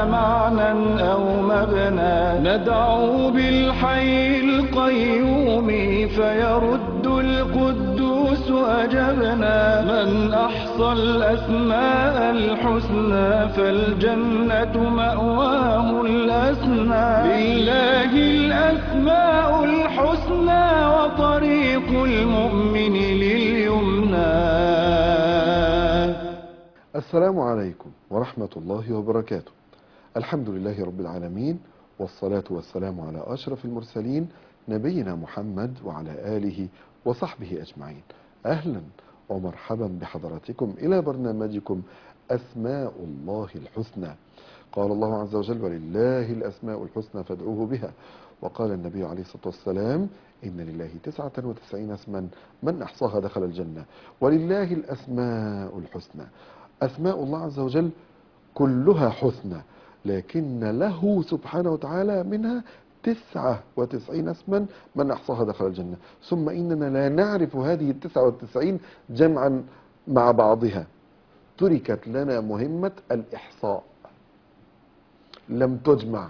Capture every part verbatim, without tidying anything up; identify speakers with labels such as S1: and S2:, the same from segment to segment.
S1: معنى أو مبنى ندعو بالحي القيوم فيرد القدوس أجبنا من أحصى الأسماء الحسنى فالجنة مأواه الأسنى لله الأسماء الحسنى وطريق المؤمن لليمنى.
S2: السلام عليكم ورحمة الله وبركاته. الحمد لله رب العالمين، والصلاة والسلام على أشرف المرسلين نبينا محمد وعلى آله وصحبه أجمعين. أهلا ومرحبا بحضراتكم إلى برنامجكم أسماء الله الحسنى. قال الله عز وجل: ولله الأسماء الحسنى فادعوه بها. وقال النبي عليه الصلاة والسلام: إن لله تسعة وتسعين اسما من أحصاها دخل الجنة. ولله الأسماء الحسنى. أسماء الله عز وجل كلها حسنى، لكن له سبحانه وتعالى منها تسعة وتسعين اسما من أحصاها دخل الجنة. ثم إننا لا نعرف هذه التسعة والتسعين جمعا مع بعضها. تركت لنا مهمة الإحصاء، لم تجمع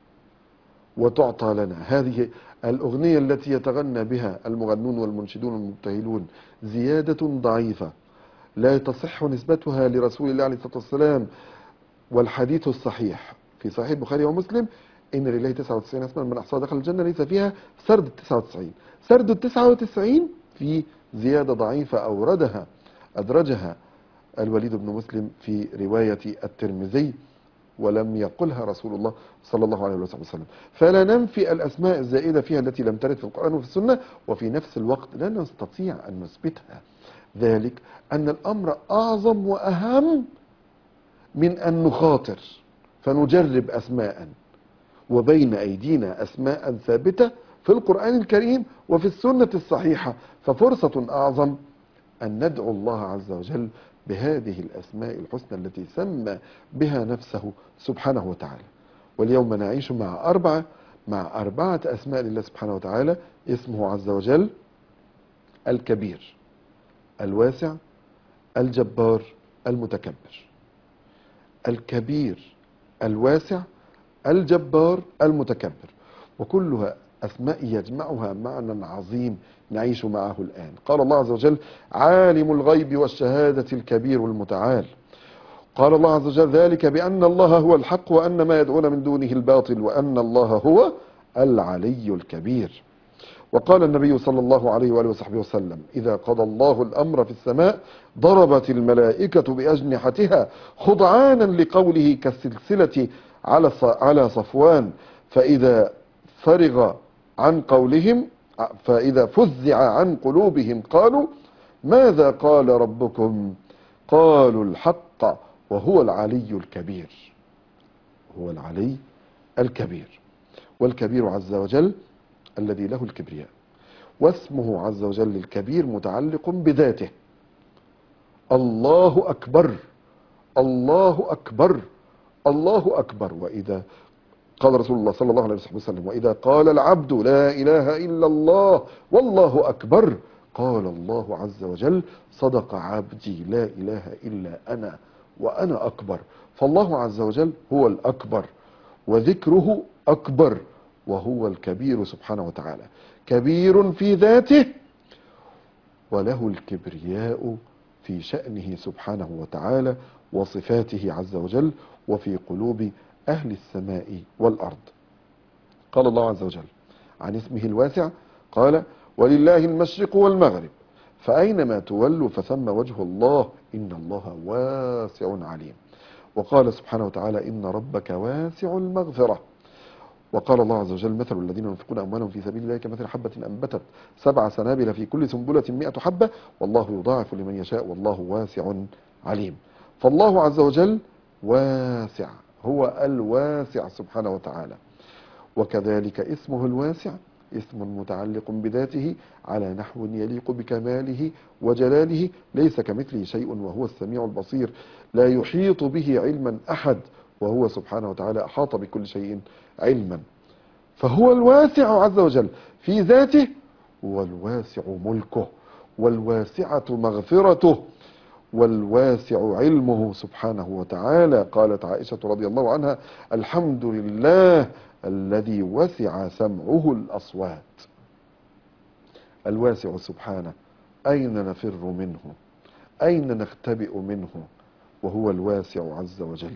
S2: وتعطى لنا. هذه الأغنية التي يتغنى بها المغنون والمنشدون والمبتهلون زيادة ضعيفة لا تصح نسبتها لرسول الله عليه الصلاة والسلام. والحديث الصحيح في صحيح البخاري ومسلم: إن لله تسعة وتسعين اسما من أحصاها دخل الجنة، ليس فيها سرد التسعة وتسعين. سرد التسعة وتسعين في زيادة ضعيفة أوردها أدرجها الوليد بن مسلم في رواية الترمذي، ولم يقلها رسول الله صلى الله عليه وسلم. فلا ننفي الأسماء الزائدة فيها التي لم ترد في القرآن وفي السنة، وفي نفس الوقت لا نستطيع أن نثبتها. ذلك أن الأمر أعظم وأهم من أن نخاطر فنجرب أسماء، وبين أيدينا أسماء ثابتة في القرآن الكريم وفي السنة الصحيحة، ففرصة أعظم أن ندعو الله عز وجل بهذه الأسماء الحسنى التي سمى بها نفسه سبحانه وتعالى. واليوم نعيش مع أربعة مع أربعة أسماء لله سبحانه وتعالى. اسمه عز وجل الكبير، الواسع، الجبار، المتكبر. الكبير، الواسع، الجبار، المتكبر، وكلها أسماء يجمعها معنى عظيم نعيش معه الآن. قال الله عز وجل: عالم الغيب والشهادة الكبير المتعال. قال الله عز وجل: ذلك بأن الله هو الحق وأن ما يدعون من دونه الباطل وأن الله هو العلي الكبير. وقال النبي صلى الله عليه وآله وصحبه وسلم: إذا قضى الله الأمر في السماء ضربت الملائكة بأجنحتها خضعانا لقوله كالسلسلة على على صفوان، فإذا فرغ عن قولهم فإذا فزع عن قلوبهم قالوا: ماذا قال ربكم؟ قالوا: الحق وهو العلي الكبير. هو العلي الكبير. والكبير عز وجل الذي له الكبرياء، واسمه عز وجل الكبير متعلق بذاته. الله أكبر، الله أكبر، الله أكبر. وإذا قال رسول الله صلى الله عليه وسلم: وإذا قال العبد لا إله إلا الله والله أكبر، قال الله عز وجل: صدق عبدي لا إله إلا أنا وأنا أكبر. فالله عز وجل هو الأكبر، وذكره أكبر، وهو الكبير سبحانه وتعالى. كبير في ذاته، وله الكبرياء في شأنه سبحانه وتعالى وصفاته عز وجل، وفي قلوب أهل السماء والأرض. قال الله عز وجل عن اسمه الواسع: قال: ولله المشرق والمغرب فأينما تولوا فثم وجه الله إن الله واسع عليم. وقال سبحانه وتعالى: إن ربك واسع المغفرة. وقال الله عز وجل: مثل الذين ينفقون أموالهم في سبيل الله كمثل حبة أنبتت سبع سنابل في كل سنبلة مئة حبة والله يضاعف لمن يشاء والله واسع عليم. فالله عز وجل واسع، هو الواسع سبحانه وتعالى. وكذلك اسمه الواسع اسم متعلق بذاته على نحو يليق بكماله وجلاله، ليس كمثله شيء وهو السميع البصير، لا يحيط به علما أحد، وهو سبحانه وتعالى أحاط بكل شيء علما. فهو الواسع عز وجل في ذاته، والواسع ملكه، والواسعة مغفرته، والواسع علمه سبحانه وتعالى. قالت عائشة رضي الله عنها: الحمد لله الذي وسع سمعه الأصوات. الواسع سبحانه، أين نفر منه؟ أين نختبئ منه وهو الواسع عز وجل؟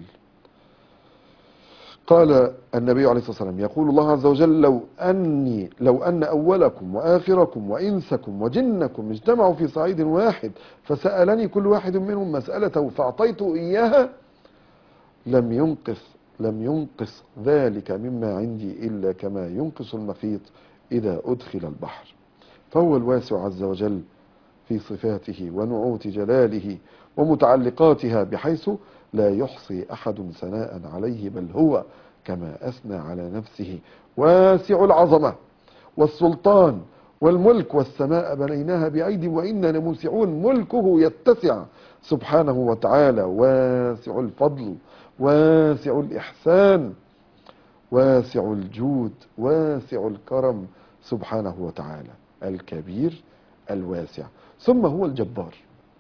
S2: قال النبي عليه الصلاة والسلام: يقول الله عز وجل: لو أني لو أن أولكم وآخركم وإنسكم وجنكم اجتمعوا في صعيد واحد فسألني كل واحد منهم مسألته فأعطيته إياها لم ينقص لم ينقص ذلك مما عندي إلا كما ينقص المخيط إذا أدخل البحر. فهو الواسع عز وجل في صفاته ونعوت جلاله ومتعلقاتها، بحيث لا يحصي أحد ثناء عليه، بل هو كما أثنى على نفسه واسع العظمة والسلطان والملك. والسماء بنيناها بأيد وإنا لموسعون. ملكه يتسع سبحانه وتعالى، واسع الفضل، واسع الإحسان، واسع الجود، واسع الكرم سبحانه وتعالى، الكبير الواسع. ثم هو الجبار.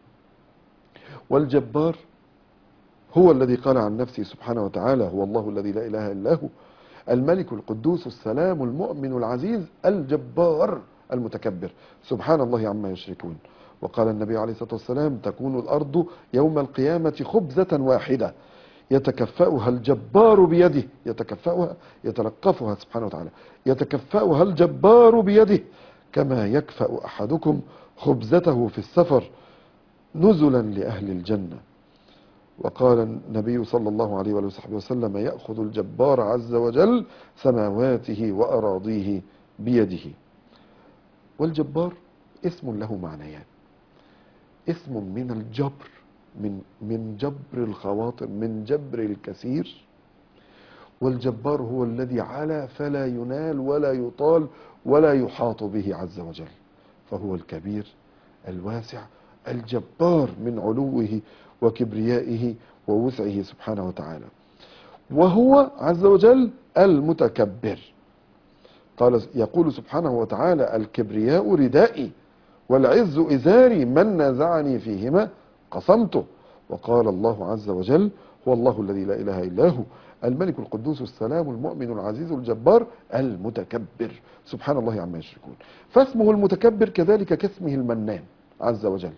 S2: والجبار هو الذي قال عن نفسه سبحانه وتعالى: هو الله الذي لا إله إلا هو الملك القدوس السلام المؤمن العزيز الجبار المتكبر، سبحان الله عما يشركون. وقال النبي عليه الصلاة والسلام: تكون الأرض يوم القيامة خبزة واحدة يتكفأها الجبار بيده، يتكفأها يتلقفها سبحانه وتعالى، يتكفأها الجبار بيده كما يكفأ أحدكم خبزته في السفر نزلا لأهل الجنة. وقال النبي صلى الله عليه وآله وصحبه وسلم: يأخذ الجبار عز وجل سماواته وأراضيه بيده. والجبار اسم له معنيان: اسم من الجبر، من من جبر الخواطر، من جبر الكثير. والجبار هو الذي علا فلا ينال ولا يطال ولا يحاط به عز وجل، فهو الكبير الواسع الجبار من علوه وكبريائه ووسعه سبحانه وتعالى. وهو عز وجل المتكبر. قال يقول سبحانه وتعالى: الكبرياء ردائي والعز إزاري من نازعني فيهما قصمته. وقال الله عز وجل: هو الله الذي لا إله إلا هو الملك القدوس السلام المؤمن العزيز الجبار المتكبر، سبحان الله عما يشركون. فاسمه المتكبر كذلك كاسمه المنان عز وجل.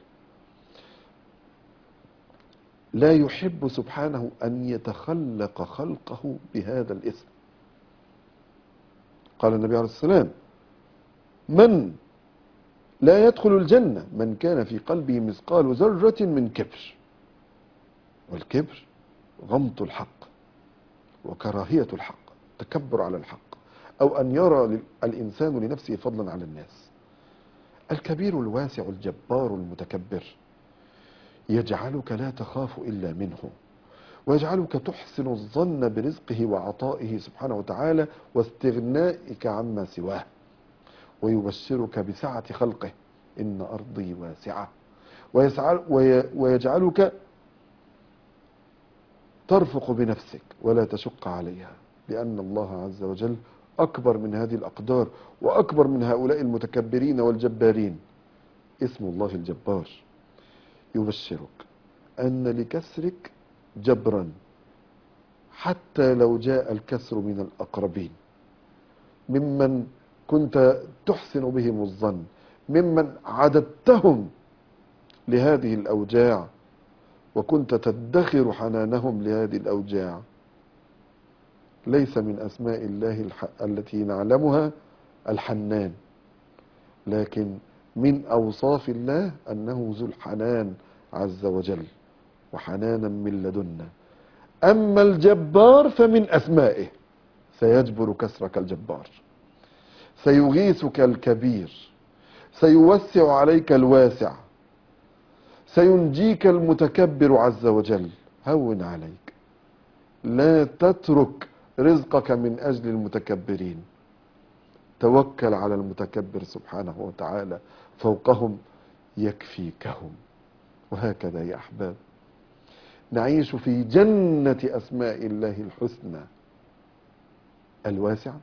S2: لا يحب سبحانه أن يتخلق خلقه بهذا الاسم. قال النبي عليه الصلاة والسلام: من لا يدخل الجنة من كان في قلبه مثقال ذرة من كبر. والكبر غمط الحق وكراهية الحق، تكبر على الحق، أو أن يرى الإنسان لنفسه فضلا على الناس. الكبير الواسع الجبار المتكبر يجعلك لا تخاف إلا منه، ويجعلك تحسن الظن برزقه وعطائه سبحانه وتعالى واستغنائك عما سواه، ويبشرك بسعة خلقه: إن أرضي واسعة، ويجعلك ترفق بنفسك ولا تشق عليها، لأن الله عز وجل أكبر من هذه الأقدار وأكبر من هؤلاء المتكبرين والجبارين. اسم الله الجبار يبشرك أن لكسرك جبرا حتى لو جاء الكسر من الأقربين، ممن كنت تحسن بهم الظن، ممن عددتهم لهذه الأوجاع وكنت تدخر حنانهم لهذه الأوجاع. ليس من أسماء الله الح... التي نعلمها الحنان، لكن من أوصاف الله أنه ذو الحنان عز وجل، وحنانا من لدنا. أما الجبار فمن أسمائه: سيجبر كسرك الجبار، سيغيثك الكبير، سيوسع عليك الواسع، سينجيك المتكبر عز وجل. هون عليك، لا تترك رزقك من أجل المتكبرين، توكل على المتكبر سبحانه وتعالى، فوقهم يكفيكهم. وهكذا يا أحباب نعيش في جنة أسماء الله الحسنى: الواسع،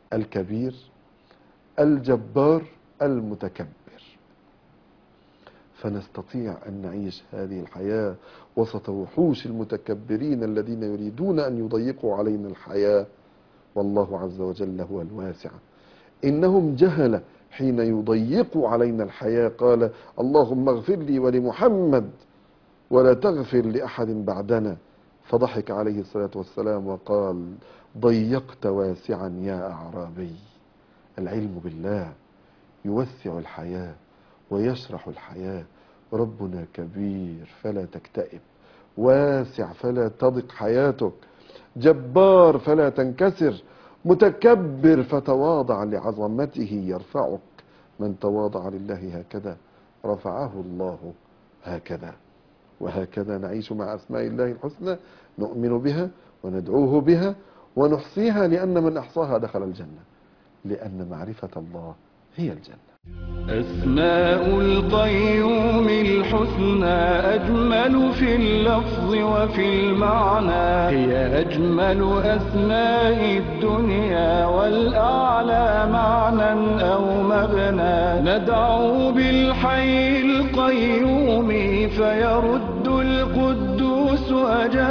S2: الكبير، الجبار، المتكبر. فنستطيع أن نعيش هذه الحياة وسط وحوش المتكبرين الذين يريدون أن يضيقوا علينا الحياة. والله عز وجل هو الواسع. إنهم جهل حين يضيقوا علينا الحياة. قال اللهم اغفر لي ولمحمد ولا تغفر لأحد بعدنا، فضحك عليه الصلاة والسلام وقال ضيقت واسعا يا أعرابي. العلم بالله يوسع الحياة ويشرح الحياة. ربنا كبير فلا تكتئب، واسع فلا تضق حياتك، جبار فلا تنكسر، متكبر فتواضع لعظمته يرفعك. من تواضع لله هكذا رفعه الله هكذا. وهكذا نعيش مع أسماء الله الحسنى، نؤمن بها وندعوه بها ونحصيها، لأن من أحصاها دخل الجنة، لأن معرفة الله هي الجنة.
S1: أسماء القيوم الحسنى أجمل في اللفظ وفي المعنى، هي أجمل أسماء الدنيا والأعلى معنى أو مبنى. ندعو بالحي القيوم فيرد القدوس أجمل